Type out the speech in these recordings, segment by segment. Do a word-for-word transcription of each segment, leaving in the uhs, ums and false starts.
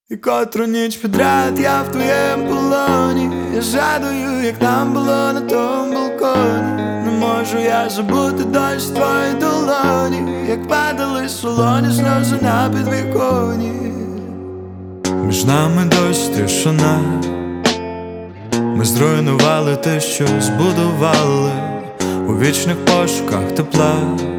І котру ніч підряд я в твоєму полоні. Я жадую, як нам було на тому балконі. Не можу я забути дощ в твоїй долоні, як падали солоні сльози на підвіконі. Між нами дощ, тишина. Ми зруйнували те, що збудували. У вічних пошуках тепла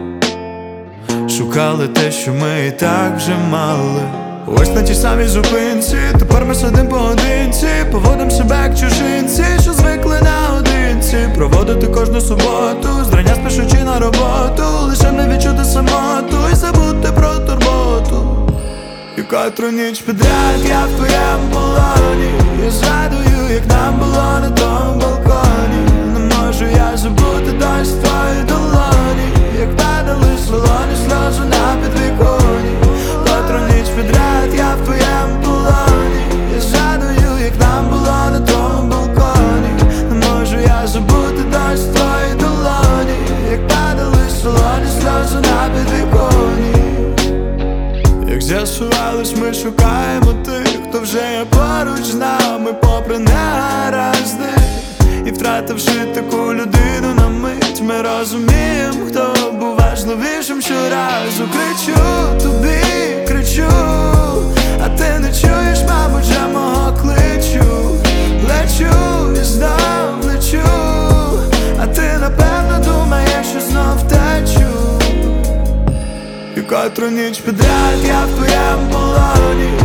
шукали те, що ми і так вже мали. Ось на тій самій зупинці, тепер ми сидим поодинці. Поводим себе як чужинці, що звикли наодинці проводити кожну суботу, зрання спішучи на роботу, лише не відчути самоту і забути про турботу. І котру ніч підряд я в твоєму полоні. Я згадую, як нам було на тому балконі. Не можу я забути дощ в твоїй долоні, як падали солоні сльози на підвіконі. Котру ніч підряд я в твоєму полоні. Я згадую, як нам було на тому балконі. Не можу я забути дощ в твоїй долоні, як падали солоні сльози на підвіконі. Як з'ясувалось, ми шукаємо тих, хто вже є поруч з нами, попри негаразди. І втративши таку людину на мить, ми розуміємо, хто був важливішим щоразу. Кричу тобі, кричу, а ти не чуєш, мабуть, вже мого кличу. Лечу і знов лечу, а ти напевно думаєш, що знов втечу. І котру ніч підряд я в твоєму полоні.